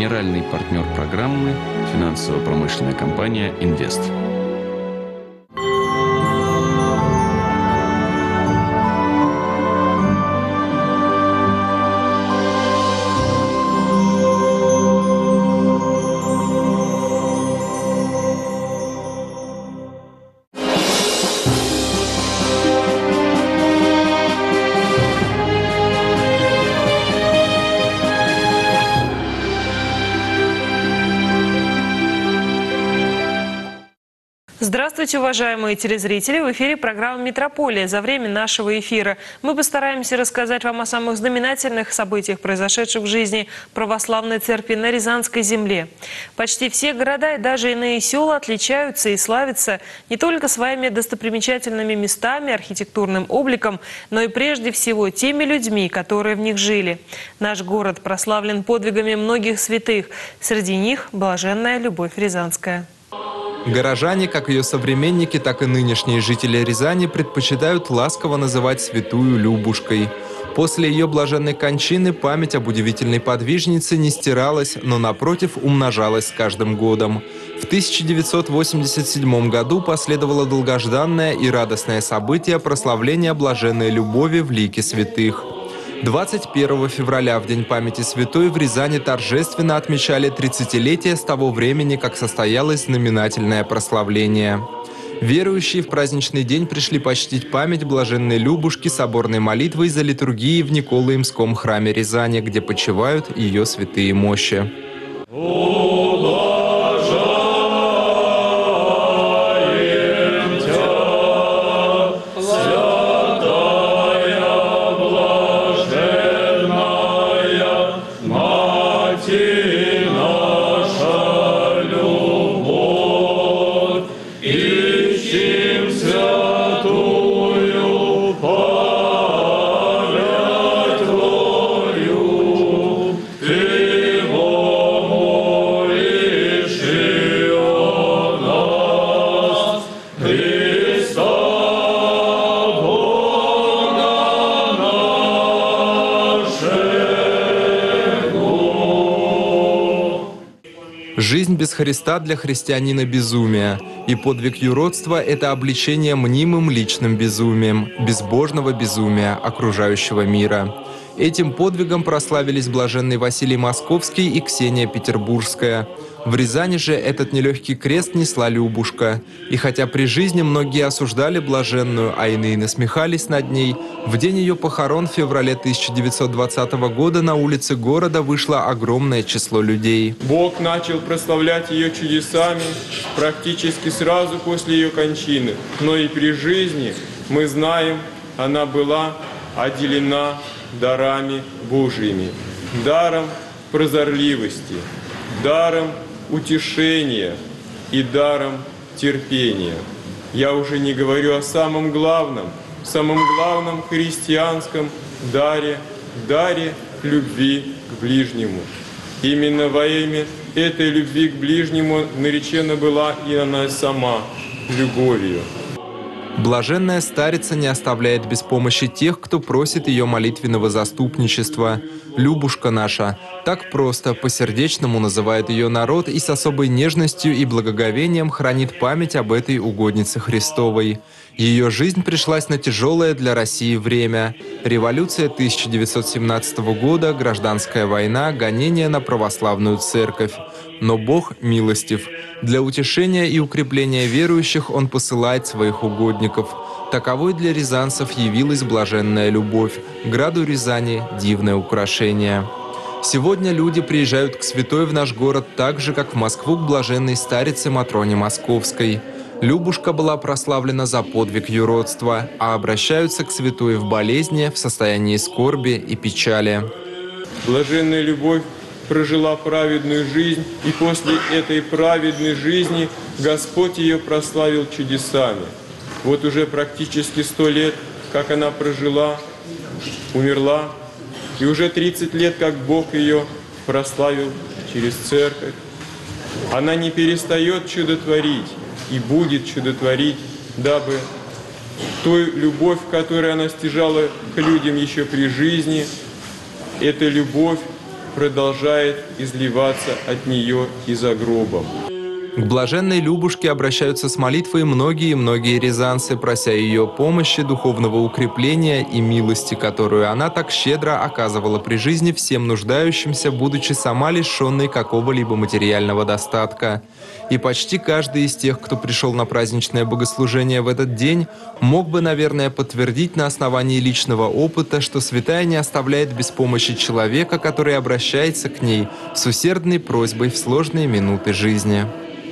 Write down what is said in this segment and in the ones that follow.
генеральный партнер программы – финансово-промышленная компания «Инвест». Здравствуйте, уважаемые телезрители! В эфире программа «Метрополия». За время нашего эфира мы постараемся рассказать вам о самых знаменательных событиях, произошедших в жизни православной церкви на Рязанской земле. Почти все города и даже иные села отличаются и славятся не только своими достопримечательными местами, архитектурным обликом, но и прежде всего теми людьми, которые в них жили. Наш город прославлен подвигами многих святых. Среди них блаженная Любовь Рязанская. Горожане, как ее современники, так и нынешние жители Рязани предпочитают ласково называть святую Любушкой. После ее блаженной кончины память об удивительной подвижнице не стиралась, но, напротив, умножалась с каждым годом. В 1987 году последовало долгожданное и радостное событие прославления блаженной Любови в лике святых. 21 февраля, в День памяти святой, в Рязани торжественно отмечали 30-летие с того времени, как состоялось знаменательное прославление. Верующие в праздничный день пришли почтить память блаженной Любушки соборной молитвой за литургией в Николаемском храме Рязани, где почивают ее святые мощи. Жизнь без Христа для христианина – безумие, и подвиг юродства – это обличение мнимым личным безумием, безбожного безумия окружающего мира. Этим подвигом прославились блаженный Василий Московский и Ксения Петербургская. В Рязани же этот нелегкий крест несла Любушка. И хотя при жизни многие осуждали блаженную, а иные насмехались над ней, в день ее похорон в феврале 1920 года на улице города вышло огромное число людей. Бог начал прославлять ее чудесами практически сразу после ее кончины. Но и при жизни, мы знаем, она была отделена дарами Божьими, даром прозорливости, даром утешения и даром терпения. Я уже не говорю о самом главном христианском даре любви к ближнему. Именно во имя этой любви к ближнему наречена была и она сама любовью. Блаженная старица не оставляет без помощи тех, кто просит ее молитвенного заступничества. Любушка наша. Так просто, по-сердечному называет ее народ и с особой нежностью и благоговением хранит память об этой угоднице Христовой. Ее жизнь пришлась на тяжелое для России время. Революция 1917 года, гражданская война, гонения на православную церковь. Но Бог милостив. Для утешения и укрепления верующих Он посылает своих угодников. Таковой для рязанцев явилась блаженная Любовь. Граду Рязани дивное украшение. Сегодня люди приезжают к святой в наш город так же, как в Москву к блаженной старице Матроне Московской. Любушка была прославлена за подвиг юродства, а обращаются к святой в болезни, в состоянии скорби и печали. Блаженная Любовь прожила праведную жизнь, и после этой праведной жизни Господь ее прославил чудесами. Вот уже практически 100 лет, как она прожила, умерла, и уже 30 лет, как Бог ее прославил через церковь. Она не перестает чудотворить и будет чудотворить, дабы той любовь, которую она стяжала к людям еще при жизни, эта любовь продолжает изливаться от нее и за гробом. К блаженной Любушке обращаются с молитвой многие рязанцы, прося ее помощи, духовного укрепления и милости, которую она так щедро оказывала при жизни всем нуждающимся, будучи сама лишенной какого-либо материального достатка. И почти каждый из тех, кто пришел на праздничное богослужение в этот день, мог бы, наверное, подтвердить на основании личного опыта, что святая не оставляет без помощи человека, который обращается к ней с усердной просьбой в сложные минуты жизни.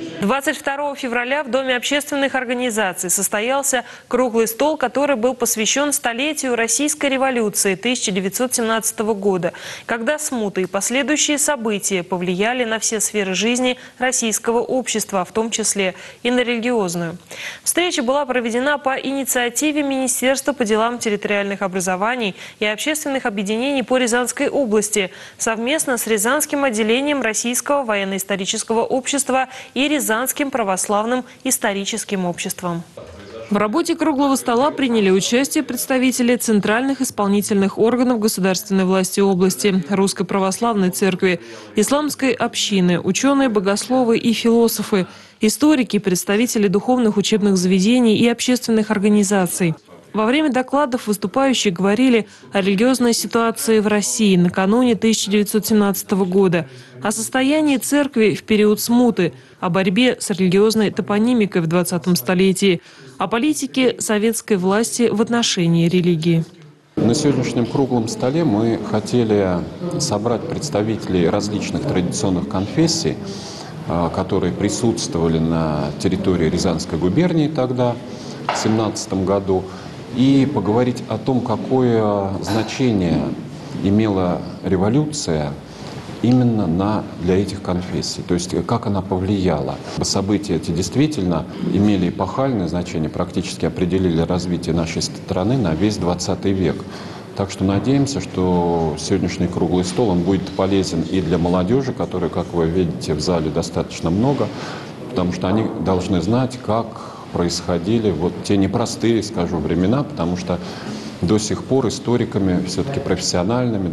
22 февраля в Доме общественных организаций состоялся круглый стол, который был посвящен столетию Российской революции 1917 года, когда смута и последующие события повлияли на все сферы жизни российского общества, в том числе и на религиозную. Встреча была проведена по инициативе Министерства по делам территориальных образований и общественных объединений по Рязанской области совместно с Рязанским отделением Российского военно-исторического общества и Рязанским православным историческим обществом. В работе круглого стола приняли участие представители центральных исполнительных органов государственной власти области, Русской православной церкви, исламской общины, ученые, богословы и философы, историки, представители духовных учебных заведений и общественных организаций. Во время докладов выступающие говорили о религиозной ситуации в России накануне 1917 года, о состоянии церкви в период смуты, о борьбе с религиозной топонимикой в 20 столетии, о политике советской власти в отношении религии. На сегодняшнем круглом столе мы хотели собрать представителей различных традиционных конфессий, которые присутствовали на территории Рязанской губернии тогда, в 1917 году, и поговорить о том, какое значение имела революция именно для этих конфессий, то есть как она повлияла. События эти действительно имели эпохальное значение, практически определили развитие нашей страны на весь 20 век. Так что надеемся, что сегодняшний круглый стол он будет полезен и для молодежи, которой, как вы видите, в зале достаточно много, потому что они должны знать, как происходили вот те непростые, скажу, времена, потому что до сих пор историками, все-таки профессиональными,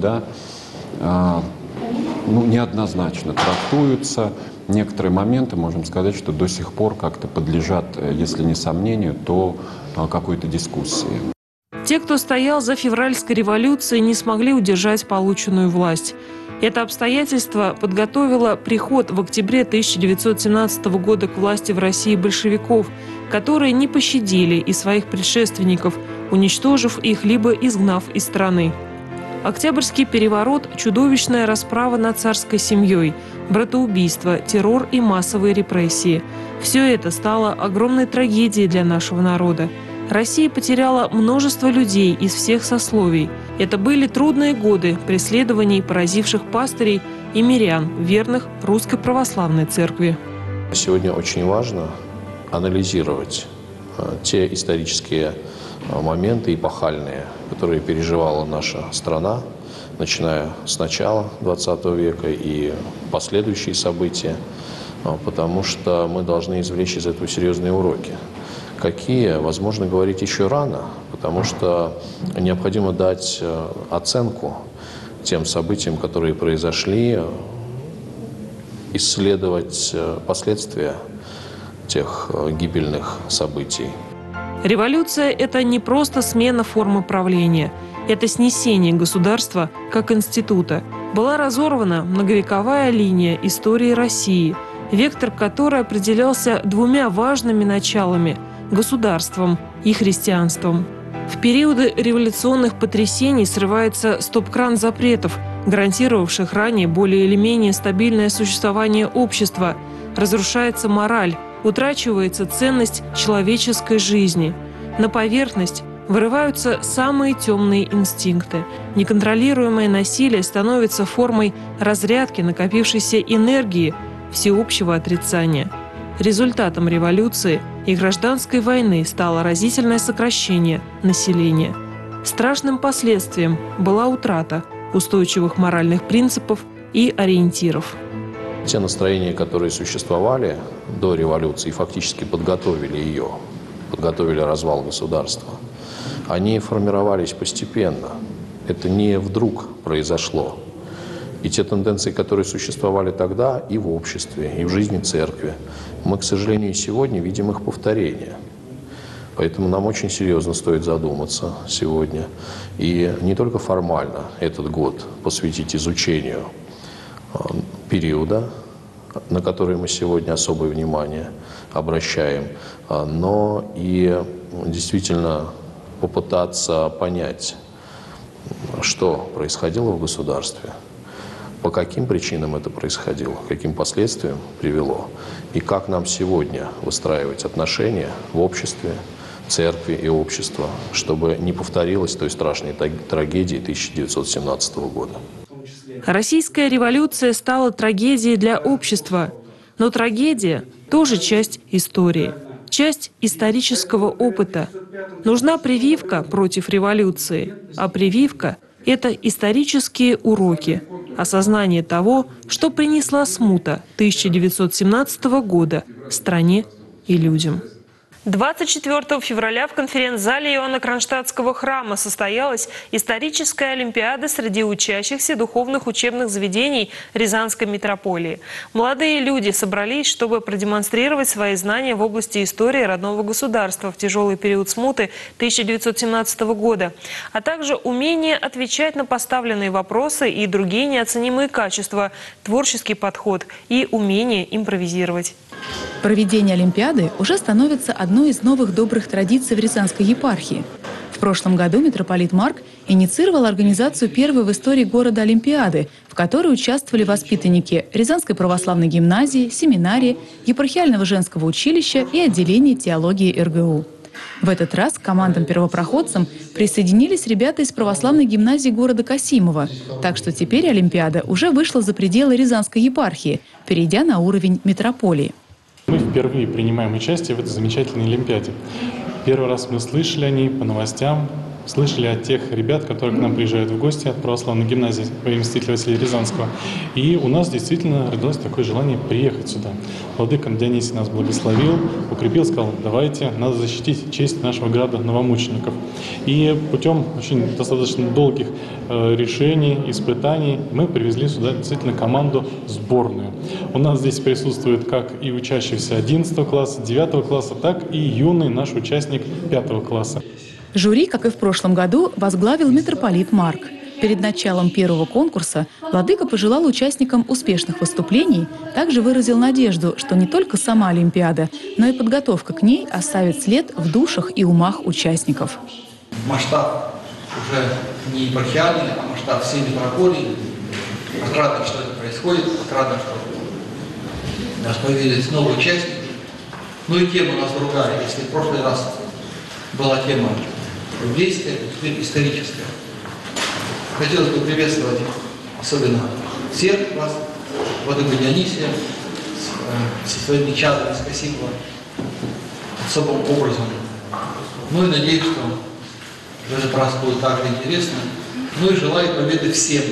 неоднозначно трактуются. Некоторые моменты, можем сказать, что до сих пор как-то подлежат, если не сомнению, то какой-то дискуссии. Те, кто стоял за февральской революцией, не смогли удержать полученную власть. Это обстоятельство подготовило приход в октябре 1917 года к власти в России большевиков, которые не пощадили и своих предшественников, уничтожив их либо изгнав из страны. Октябрьский переворот – чудовищная расправа над царской семьей, братоубийство, террор и массовые репрессии. Все это стало огромной трагедией для нашего народа. Россия потеряла множество людей из всех сословий. Это были трудные годы преследований, поразивших пастырей и мирян, верных Русской православной церкви. Сегодня очень важно анализировать те исторические моменты эпохальные, которые переживала наша страна, начиная с начала 20 века и последующие события, потому что мы должны извлечь из этого серьезные уроки. Какие, возможно, говорить еще рано, потому что необходимо дать оценку тем событиям, которые произошли, исследовать последствия тех гибельных событий. Революция – это не просто смена формы правления. Это снесение государства как института. Была разорвана многовековая линия истории России, вектор которой определялся двумя важными началами – государством и христианством. В периоды революционных потрясений срывается стоп-кран запретов, гарантировавших ранее более или менее стабильное существование общества. Разрушается мораль, утрачивается ценность человеческой жизни. На поверхность вырываются самые темные инстинкты. Неконтролируемое насилие становится формой разрядки накопившейся энергии, всеобщего отрицания. Результатом революции и гражданской войны стало разительное сокращение населения. Страшным последствием была утрата устойчивых моральных принципов и ориентиров. Те настроения, которые существовали до революции, фактически подготовили ее, подготовили развал государства, они формировались постепенно. Это не вдруг произошло. И те тенденции, которые существовали тогда и в обществе, и в жизни церкви, мы, к сожалению, и сегодня видим их повторение. Поэтому нам очень серьезно стоит задуматься сегодня. И не только формально этот год посвятить изучению периода, на который мы сегодня особое внимание обращаем, но и действительно попытаться понять, что происходило в государстве, по каким причинам это происходило, каким последствиям привело, и как нам сегодня выстраивать отношения в обществе, церкви и общества, чтобы не повторилась той страшной трагедии 1917 года. Российская революция стала трагедией для общества. Но трагедия тоже часть истории, часть исторического опыта. Нужна прививка против революции, а прививка – это исторические уроки, осознание того, что принесла смута 1917 года стране и людям. 24 февраля в конференц-зале Иоанна Кронштадтского храма состоялась историческая олимпиада среди учащихся духовных учебных заведений Рязанской митрополии. Молодые люди собрались, чтобы продемонстрировать свои знания в области истории родного государства в тяжелый период смуты 1917 года, а также умение отвечать на поставленные вопросы и другие неоценимые качества, творческий подход и умение импровизировать. Проведение Олимпиады уже становится одной из новых добрых традиций в Рязанской епархии. В прошлом году митрополит Марк инициировал организацию первой в истории города Олимпиады, в которой участвовали воспитанники Рязанской православной гимназии, семинарии, епархиального женского училища и отделения теологии РГУ. В этот раз к командам-первопроходцам присоединились ребята из православной гимназии города Касимова. Так что теперь Олимпиада уже вышла за пределы Рязанской епархии, перейдя на уровень митрополии. Мы впервые принимаем участие в этой замечательной Олимпиаде. Первый раз мы слышали о ней по новостям, слышали от тех ребят, которые к нам приезжают в гости от православной гимназии во имя святителя Василия Рязанского. И у нас действительно родилось такое желание приехать сюда. Владыка Дионисий нас благословил, укрепил, сказал: давайте, надо защитить честь нашего града новомучеников. И путем очень достаточно долгих решений, испытаний мы привезли сюда действительно команду сборную. У нас здесь присутствует как и учащийся 11 класса, 9 класса, так и юный наш участник 5 класса. Жюри, как и в прошлом году, возглавил митрополит Марк. Перед началом первого конкурса владыка пожелал участникам успешных выступлений, также выразил надежду, что не только сама Олимпиада, но и подготовка к ней оставит след в душах и умах участников. Масштаб уже не епархиальный, а масштаб всей митрополии. Отрадно, что это происходит, отрадно, что у нас появились новые участники. Ну и тема у нас другая. Если в прошлый раз была тема библейская, теперь историческая. Хотелось бы приветствовать особенно всех вас, владыку Дионисия, со своими чадами, с Касимова, особым образом. Ну и надеюсь, что в этот раз будет также интересно. Ну и желаю победы всем,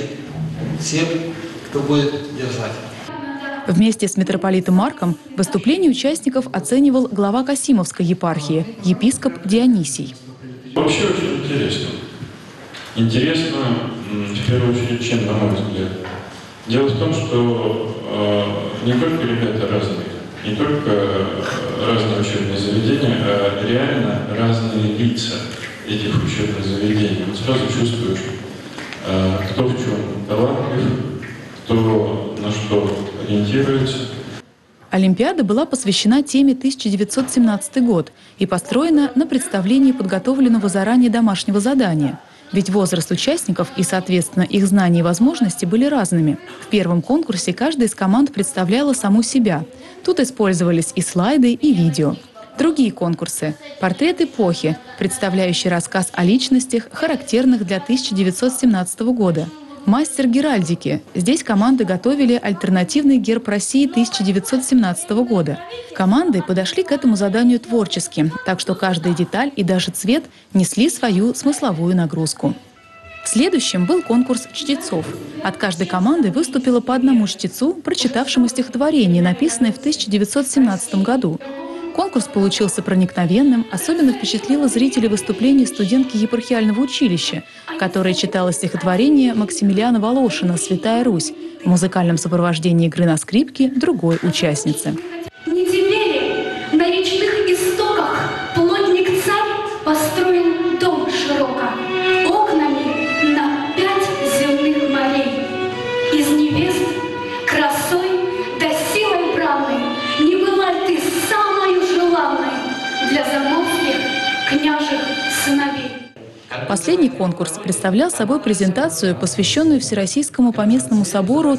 кто будет держать. Вместе с митрополитом Марком выступление участников оценивал глава Касимовской епархии, епископ Дионисий. Вообще очень интересно. Интересно, в первую очередь, чем, на мой взгляд. Дело в том, что не только ребята разные, не только разные учебные заведения, а реально разные лица этих учебных заведений. Вот сразу чувствуешь, кто в чем талантлив, кто на что ориентируется. Олимпиада была посвящена теме 1917 год и построена на представлении подготовленного заранее домашнего задания. Ведь возраст участников и, соответственно, их знания и возможности были разными. В первом конкурсе каждая из команд представляла саму себя. Тут использовались и слайды, и видео. Другие конкурсы – портрет эпохи, представляющий рассказ о личностях, характерных для 1917 года. Мастер геральдики. Здесь команды готовили альтернативный герб России 1917 года. Команды подошли к этому заданию творчески, так что каждая деталь и даже цвет несли свою смысловую нагрузку. Следующим был конкурс чтецов. От каждой команды выступило по одному чтецу, прочитавшему стихотворение, написанное в 1917 году. Конкурс получился проникновенным, особенно впечатлило зрителей выступление студентки епархиального училища, которая читала стихотворение Максимилиана Волошина «Святая Русь» в музыкальном сопровождении игры на скрипке другой участницы. Не теперь ли на речных истоках плотник-царь построен дом широко, окнами на 5 земных морей. Из невест красой да силой бравной не была ты самою желанной для заморских княжих сыновей. Последний конкурс представлял собой презентацию, посвященную Всероссийскому поместному собору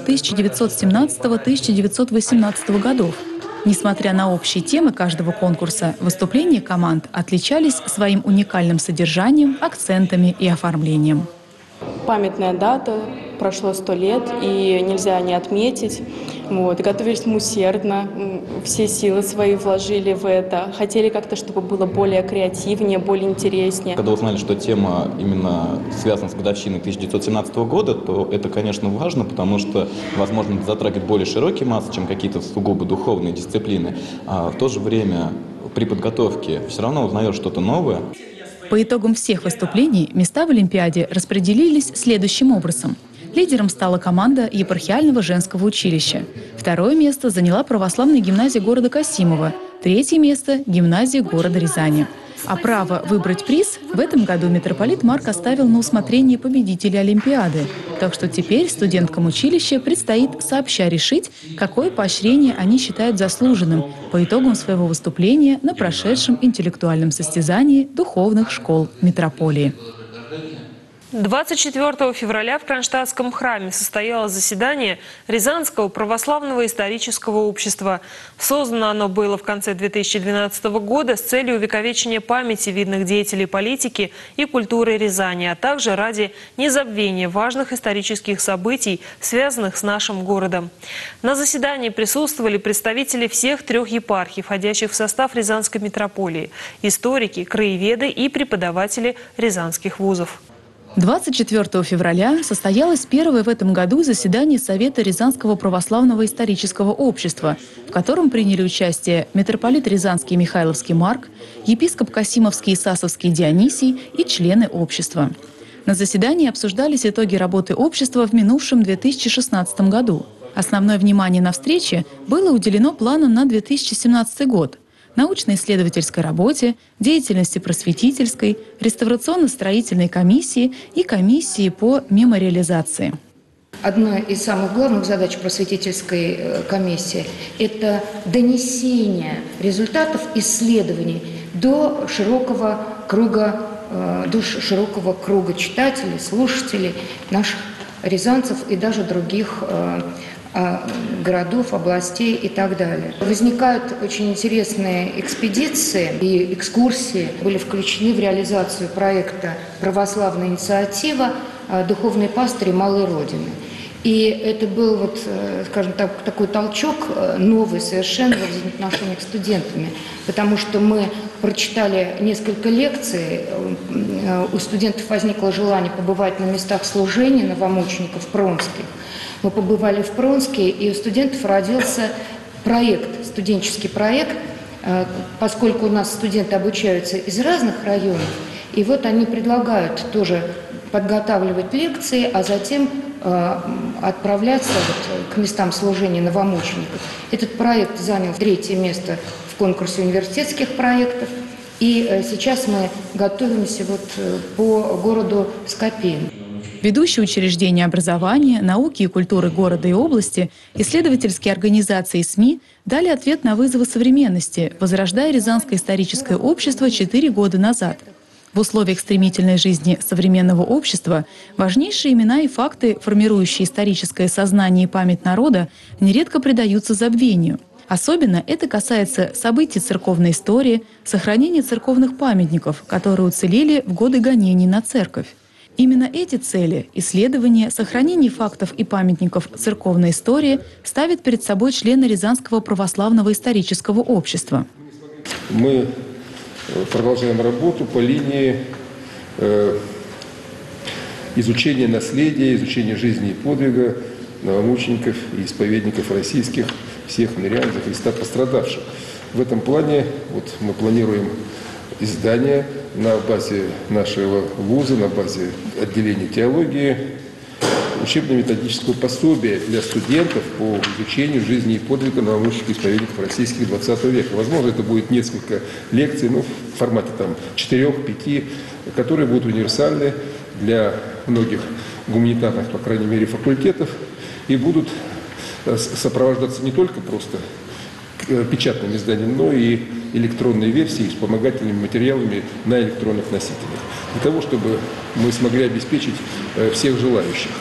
1917-1918 годов. Несмотря на общие темы каждого конкурса, выступления команд отличались своим уникальным содержанием, акцентами и оформлением. Памятная дата, прошло 100 лет, и нельзя не отметить. Готовились мы усердно, все силы свои вложили в это. Хотели как-то, чтобы было более креативнее, более интереснее. Когда узнали, что тема именно связана с годовщиной 1917 года, то это, конечно, важно, потому что, возможно, затрагивает более широкие массы, чем какие-то сугубо духовные дисциплины. А в то же время при подготовке все равно узнаешь что-то новое. По итогам всех выступлений места в Олимпиаде распределились следующим образом. Лидером стала команда епархиального женского училища. Второе место заняла православная гимназия города Касимова. Третье место – гимназия города Рязани. А право выбрать приз в этом году митрополит Марк оставил на усмотрение победителей Олимпиады. Так что теперь студенткам училища предстоит сообща решить, какое поощрение они считают заслуженным по итогам своего выступления на прошедшем интеллектуальном состязании духовных школ митрополии. 24 февраля в Кронштадтском храме состоялось заседание Рязанского православного исторического общества. Создано оно было в конце 2012 года с целью увековечения памяти видных деятелей политики и культуры Рязани, а также ради незабвения важных исторических событий, связанных с нашим городом. На заседании присутствовали представители всех 3 епархий, входящих в состав Рязанской митрополии, историки, краеведы и преподаватели рязанских вузов. 24 февраля состоялось первое в этом году заседание Совета Рязанского православного исторического общества, в котором приняли участие митрополит Рязанский и Михайловский Марк, епископ Касимовский и Сасовский Дионисий и члены общества. На заседании обсуждались итоги работы общества в минувшем 2016 году. Основное внимание на встрече было уделено планам на 2017 год – научно-исследовательской работе, деятельности просветительской, реставрационно-строительной комиссии и комиссии по мемориализации. Одна из самых главных задач просветительской комиссии – это донесение результатов исследований до широкого круга читателей, слушателей, наших рязанцев и даже других городов, областей и так далее. Возникают очень интересные экспедиции и экскурсии. Были включены в реализацию проекта «Православная инициатива. Духовные пастыри Малой Родины». И это был, скажем так, такой толчок новый совершенно в взаимоотношениях с студентами, потому что мы прочитали несколько лекций, у студентов возникло желание побывать на местах служения новомучеников пронских. Мы побывали в Пронске, и у студентов родился проект, студенческий проект, поскольку у нас студенты обучаются из разных районов, и вот они предлагают тоже подготавливать лекции, а затем отправляться к местам служения новомучеников. Этот проект занял 3-е место в конкурсе университетских проектов, и сейчас мы готовимся по городу Скопин. Ведущие учреждения образования, науки и культуры города и области, исследовательские организации и СМИ дали ответ на вызовы современности, возрождая Рязанское историческое общество 4 года назад. В условиях стремительной жизни современного общества важнейшие имена и факты, формирующие историческое сознание и память народа, нередко предаются забвению. Особенно это касается событий церковной истории, сохранения церковных памятников, которые уцелели в годы гонений на церковь. Именно эти цели – исследование, сохранение фактов и памятников церковной истории – ставят перед собой члены Рязанского православного исторического общества. Мы продолжаем работу по линии изучения наследия, изучения жизни и подвига новомучеников и исповедников российских, всех мирян за Христа пострадавших. В этом плане вот мы планируем издание на базе нашего вуза, на базе отделения теологии, учебно-методического пособия для студентов по изучению жизни и подвига новомучеников и исповедников российских XX века. Возможно, это будет несколько лекций, в формате 4-5, которые будут универсальны для многих гуманитарных, по крайней мере, факультетов, и будут сопровождаться не только просто печатным изданием, но и электронной версией, вспомогательными материалами на электронных носителях. Для того, чтобы мы смогли обеспечить всех желающих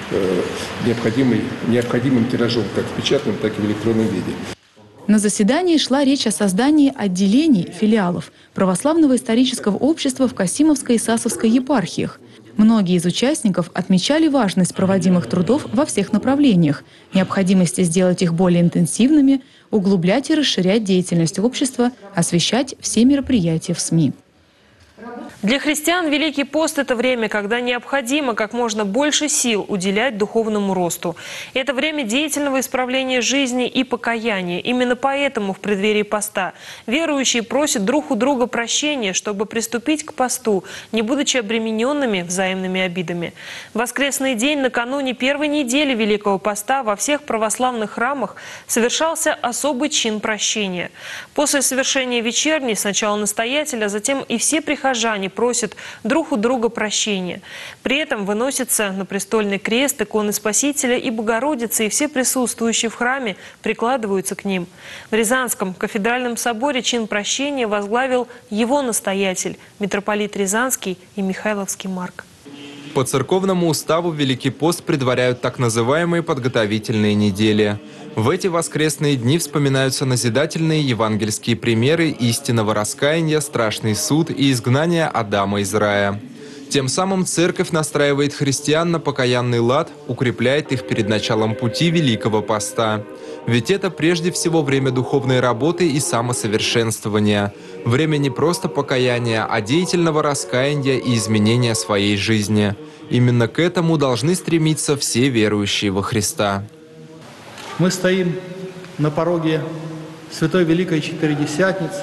необходимым тиражом как в печатном, так и в электронном виде. На заседании шла речь о создании отделений, филиалов Православного исторического общества в Касимовской и Сасовской епархиях. Многие из участников отмечали важность проводимых трудов во всех направлениях, необходимости сделать их более интенсивными, углублять и расширять деятельность общества, освещать все мероприятия в СМИ. Для христиан Великий пост – это время, когда необходимо как можно больше сил уделять духовному росту. Это время деятельного исправления жизни и покаяния. Именно поэтому в преддверии поста верующие просят друг у друга прощения, чтобы приступить к посту, не будучи обремененными взаимными обидами. В воскресный день накануне первой недели Великого поста во всех православных храмах совершался особый чин прощения. После совершения вечерни сначала настоятель, а затем и все прихожане просят друг у друга прощения. При этом выносится на престольный крест иконы Спасителя и Богородицы, и все присутствующие в храме прикладываются к ним. В Рязанском кафедральном соборе чин прощения возглавил его настоятель, митрополит Рязанский и Михайловский Марк. По церковному уставу Великий пост предваряют так называемые подготовительные недели. В эти воскресные дни вспоминаются назидательные евангельские примеры истинного раскаяния, страшный суд и изгнание Адама из рая. Тем самым церковь настраивает христиан на покаянный лад, укрепляет их перед началом пути Великого поста. Ведь это прежде всего время духовной работы и самосовершенствования. Время не просто покаяния, а деятельного раскаяния и изменения своей жизни. Именно к этому должны стремиться все верующие во Христа. Мы стоим на пороге Святой Великой Четыредесятницы,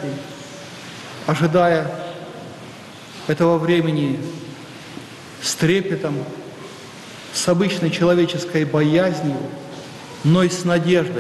ожидая этого времени с трепетом, с обычной человеческой боязнью, но и с надеждой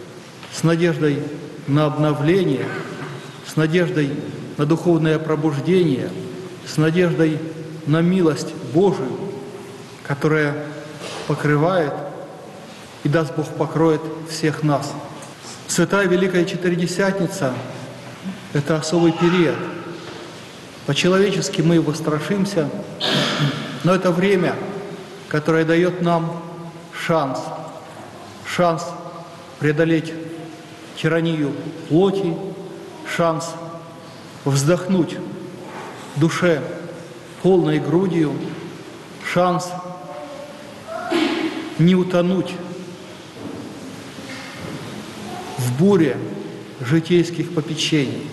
на обновление, с надеждой на духовное пробуждение, с надеждой на милость Божию, которая покрывает и, даст Бог, покроет всех нас. Святая Великая Четыредесятница – это особый период. По-человечески мы его страшимся, но это время, которое дает нам шанс преодолеть тиранию плоти, шанс вздохнуть душе полной грудью, шанс не утонуть в буре житейских попечений.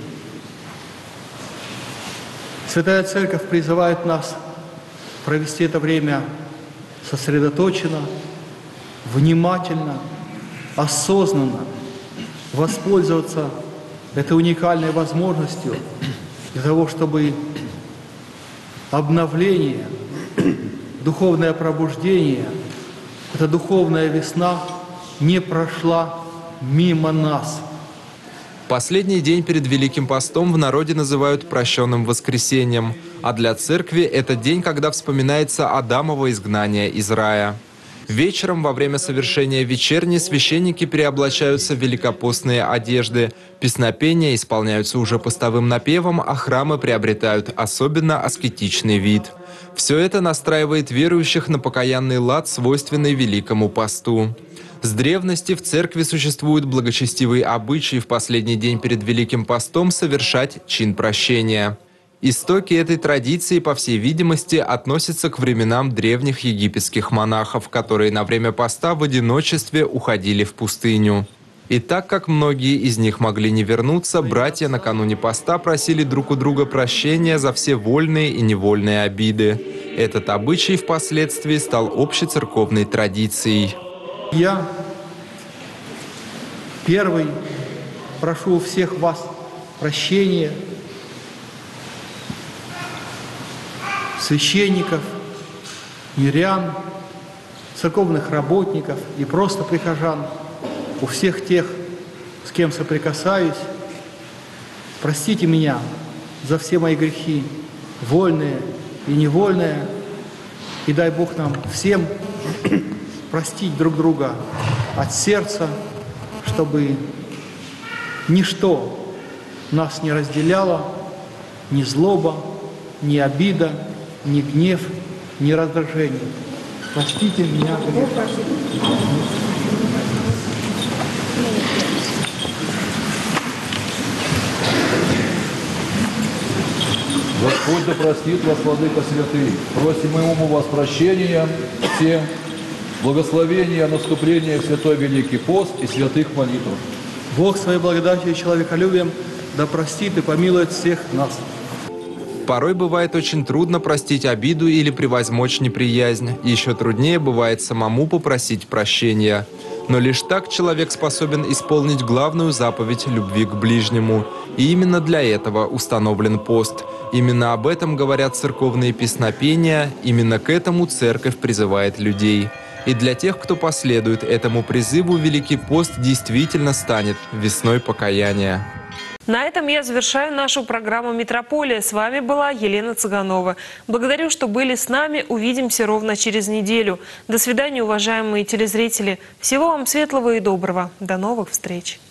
Святая Церковь призывает нас провести это время сосредоточенно, внимательно, осознанно, воспользоваться этой уникальной возможностью для того, чтобы обновление, духовное пробуждение, эта духовная весна не прошла мимо нас. Последний день перед Великим постом в народе называют прощенным воскресеньем, а для церкви это день, когда вспоминается Адамово изгнание из рая. Вечером во время совершения вечерни священники переоблачаются в великопостные одежды, песнопения исполняются уже постовым напевом, а храмы приобретают особенно аскетичный вид. Все это настраивает верующих на покаянный лад, свойственный Великому посту. С древности в церкви существует благочестивый обычай в последний день перед Великим постом совершать чин прощения. Истоки этой традиции, по всей видимости, относятся к временам древних египетских монахов, которые на время поста в одиночестве уходили в пустыню. И так как многие из них могли не вернуться, братья накануне поста просили друг у друга прощения за все вольные и невольные обиды. Этот обычай впоследствии стал общецерковной традицией. Я первый прошу у всех вас прощения, священников, мирян, церковных работников и просто прихожан, у всех тех, с кем соприкасаюсь. Простите меня за все мои грехи, вольные и невольные, и дай Бог нам всем простить друг друга от сердца, чтобы ничто нас не разделяло, ни злоба, ни обида, ни гнев, ни раздражение. Простите меня. Господь да простит вас, Владыка Святый. Просим ему вас прощения всем, благословения, наступления в Святой Великий Пост и святых молитв. Бог своей благодатью и человеколюбием да простит и помилует всех нас. Порой бывает очень трудно простить обиду или превозмочь неприязнь. Еще труднее бывает самому попросить прощения. Но лишь так человек способен исполнить главную заповедь любви к ближнему. И именно для этого установлен пост. Именно об этом говорят церковные песнопения, именно к этому церковь призывает людей. И для тех, кто последует этому призыву, Великий пост действительно станет весной покаяния. На этом я завершаю нашу программу «Метрополия». С вами была Елена Цыганова. Благодарю, что были с нами. Увидимся ровно через неделю. До свидания, уважаемые телезрители. Всего вам светлого и доброго. До новых встреч.